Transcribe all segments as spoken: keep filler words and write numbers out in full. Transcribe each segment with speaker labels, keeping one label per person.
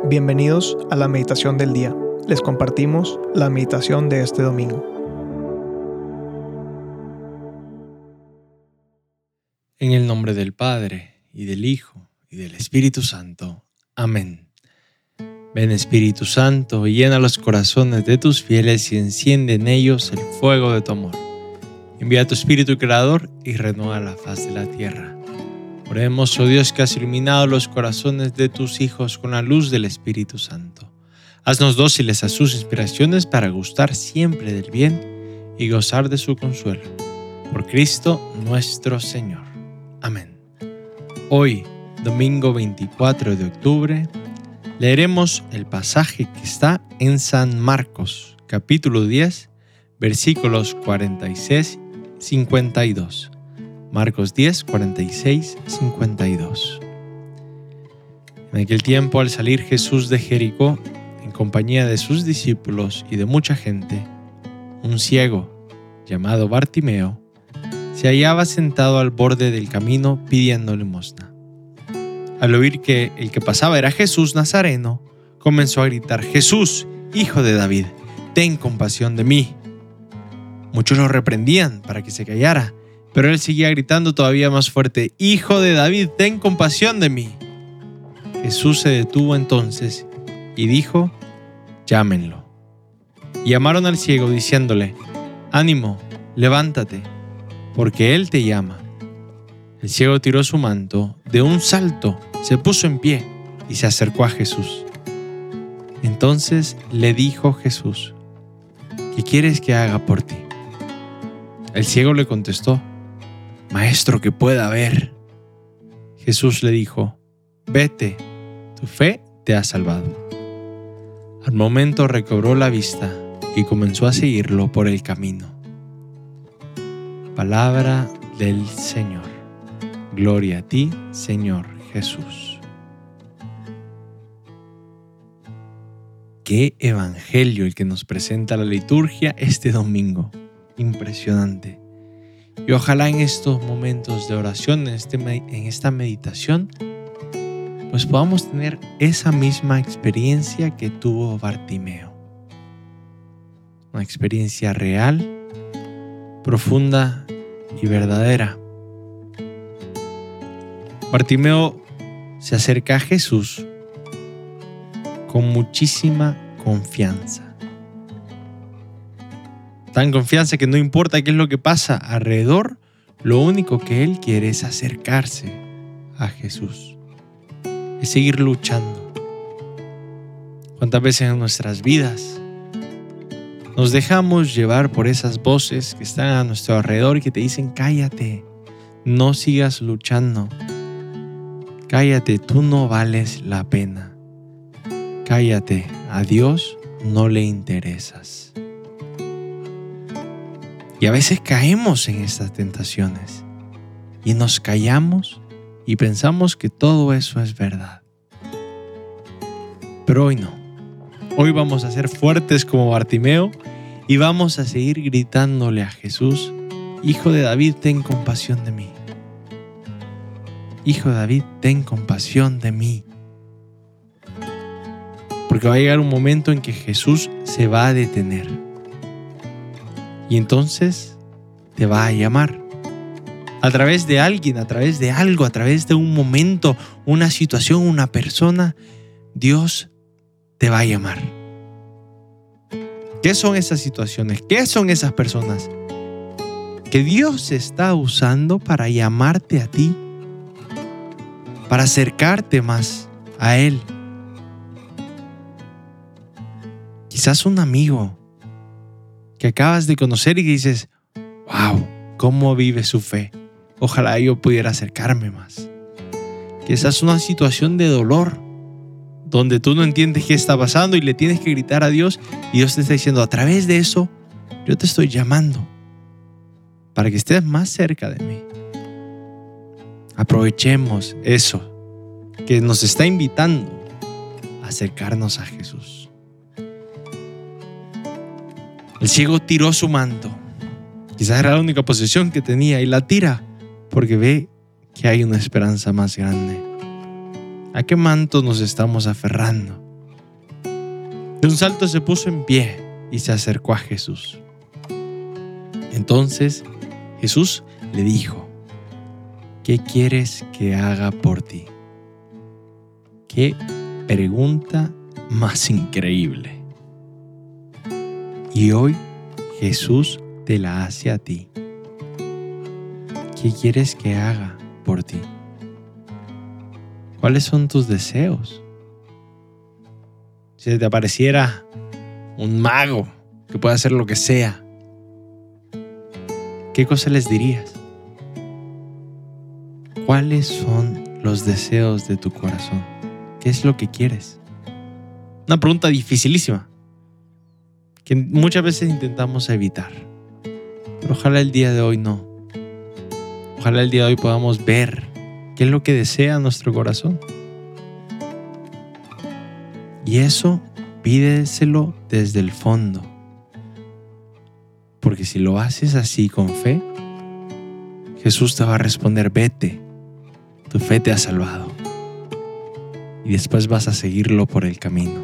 Speaker 1: Bienvenidos a la meditación del día. Les compartimos la meditación de este domingo.
Speaker 2: En el nombre del Padre, y del Hijo, y del Espíritu Santo. Amén. Ven Espíritu Santo, y llena los corazones de tus fieles y enciende en ellos el fuego de tu amor. Envía tu Espíritu Creador y renueva la faz de la tierra. Oremos, oh Dios, que has iluminado los corazones de tus hijos con la luz del Espíritu Santo. Haznos dóciles a sus inspiraciones para gustar siempre del bien y gozar de su consuelo. Por Cristo nuestro Señor. Amén. Hoy, domingo veinticuatro de octubre, leeremos el pasaje que está en San Marcos, capítulo diez, versículos cuarenta y seis a cincuenta y dos. Marcos diez, cuarenta y seis a cincuenta y dos. En aquel tiempo, al salir Jesús de Jericó, en compañía de sus discípulos y de mucha gente, un ciego, llamado Bartimeo, se hallaba sentado al borde del camino pidiendo limosna. Al oír que el que pasaba era Jesús Nazareno, comenzó a gritar: «Jesús, hijo de David, ten compasión de mí». Muchos lo reprendían para que se callara, pero él seguía gritando todavía más fuerte: «Hijo de David, ten compasión de mí». Jesús se detuvo entonces y dijo: «Llámenlo». Y llamaron al ciego diciéndole: «Ánimo, levántate, porque él te llama». El ciego tiró su manto, de un salto se puso en pie y se acercó a Jesús. Entonces le dijo Jesús: «¿Qué quieres que haga por ti?». El ciego le contestó: «Maestro, que pueda ver». Jesús le dijo: «Vete, tu fe te ha salvado». Al momento recobró la vista y comenzó a seguirlo por el camino. Palabra del Señor. Gloria a ti, Señor Jesús. Qué evangelio el que nos presenta la liturgia este domingo. Impresionante. Y ojalá en estos momentos de oración, en, este, en esta meditación, pues podamos tener esa misma experiencia que tuvo Bartimeo. Una experiencia real, profunda y verdadera. Bartimeo se acerca a Jesús con muchísima confianza. Tan confianza que no importa qué es lo que pasa alrededor, lo único que él quiere es acercarse a Jesús, es seguir luchando. ¿Cuántas veces en nuestras vidas nos dejamos llevar por esas voces que están a nuestro alrededor y que te dicen: cállate, no sigas luchando, cállate, tú no vales la pena, cállate, a Dios no le interesas? Y a veces caemos en estas tentaciones y nos callamos y pensamos que todo eso es verdad. Pero hoy no. Hoy vamos a ser fuertes como Bartimeo y vamos a seguir gritándole a Jesús: «Hijo de David, ten compasión de mí. Hijo de David, ten compasión de mí». Porque va a llegar un momento en que Jesús se va a detener. Y entonces te va a llamar. A través de alguien, a través de algo, a través de un momento, una situación, una persona, Dios te va a llamar. ¿Qué son esas situaciones? ¿Qué son esas personas que Dios está usando para llamarte a ti? Para acercarte más a Él. Quizás un amigo que acabas de conocer y que dices: «Wow, cómo vive su fe. Ojalá yo pudiera acercarme más». Quizás una situación de dolor donde tú no entiendes qué está pasando y le tienes que gritar a Dios y Dios te está diciendo: a través de eso yo te estoy llamando para que estés más cerca de mí. Aprovechemos eso que nos está invitando a acercarnos a Jesús. El ciego tiró su manto. Quizás era la única posesión que tenía y la tira porque ve que hay una esperanza más grande. ¿A qué manto nos estamos aferrando? De un salto se puso en pie y se acercó a Jesús. Entonces Jesús le dijo: ¿qué quieres que haga por ti? Qué pregunta más increíble. Y hoy Jesús te la hace a ti. ¿Qué quieres que haga por ti? ¿Cuáles son tus deseos? Si te apareciera un mago que puede hacer lo que sea, ¿qué cosa les dirías? ¿Cuáles son los deseos de tu corazón? ¿Qué es lo que quieres? Una pregunta dificilísima que muchas veces intentamos evitar. Pero ojalá el día de hoy no. Ojalá el día de hoy podamos ver qué es lo que desea nuestro corazón. Y eso pídeselo desde el fondo. Porque si lo haces así con fe, Jesús te va a responder: vete, tu fe te ha salvado. Y después vas a seguirlo por el camino.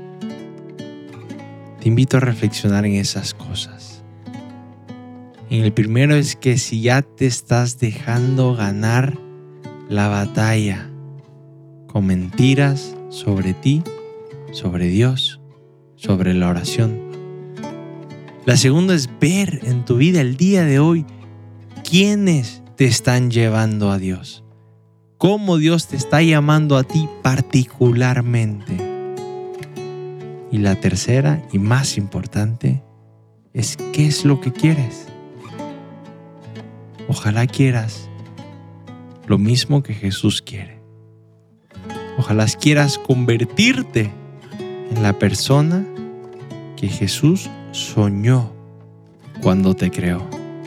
Speaker 2: Te invito a reflexionar en esas cosas. En el primero es que si ya te estás dejando ganar la batalla con mentiras sobre ti, sobre Dios, sobre la oración. La segunda es ver en tu vida el día de hoy quiénes te están llevando a Dios. Cómo Dios te está llamando a ti particularmente. Y la tercera y más importante es qué es lo que quieres. Ojalá quieras lo mismo que Jesús quiere. Ojalá quieras convertirte en la persona que Jesús soñó cuando te creó.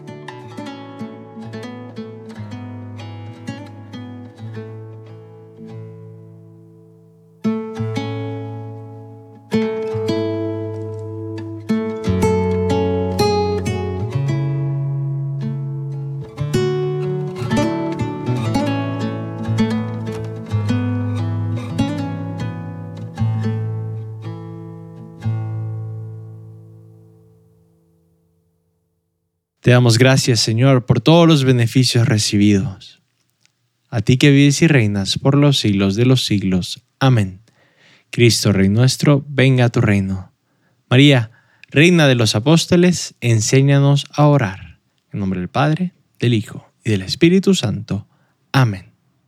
Speaker 2: Te damos gracias, Señor, por todos los beneficios recibidos. A ti que vives y reinas por los siglos de los siglos. Amén. Cristo, Rey nuestro, venga a tu reino. María, Reina de los Apóstoles, enséñanos a orar. En nombre del Padre, del Hijo y del Espíritu Santo. Amén.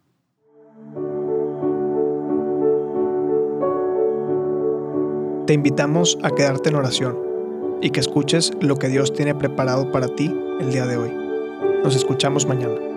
Speaker 1: Te invitamos a quedarte en oración y que escuches lo que Dios tiene preparado para ti el día de hoy. Nos escuchamos mañana.